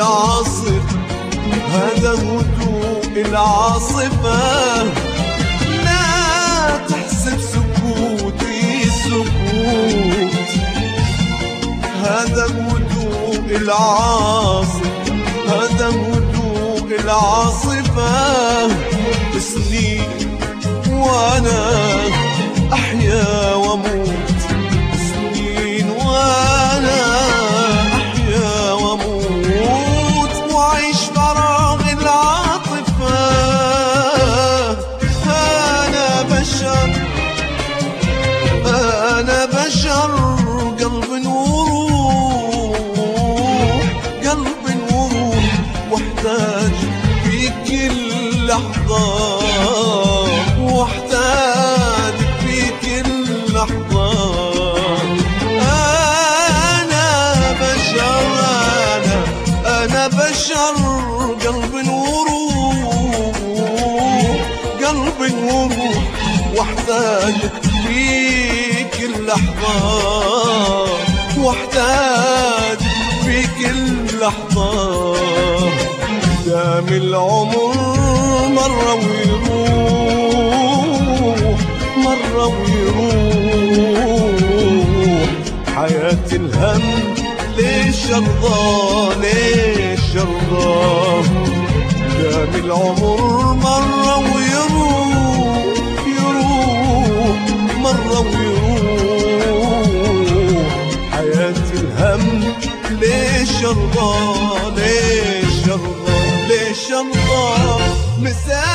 العاصف، هذا هدوء العاصفة. لا تحسب سكوتي سكوت، هذا هدوء العاصف، هذا هدوء العاصفة. سنين وانا احيا واموت، سنين وانا احيا واموت، واعيش فراغ العاطفة. انا بشر، انا بشر، قلب وروح، قلب وروح، واحتاج في كل لحظة، واحتاج في كل لحظة. أنا بشر، أنا بشر، قلب وروح، قلب وروح، واحتاج في كل لحظة، واحتاج في كل لحظة. دام العمر مرة ويروح، مرة ويروح، حياة الهم ليش أرضى، ليش أرضى؟ دام العمر مرة ويروح، يروح مرة ويروح، حياة الهم ليش أرضى، ليش أرضى، ليش أرضى؟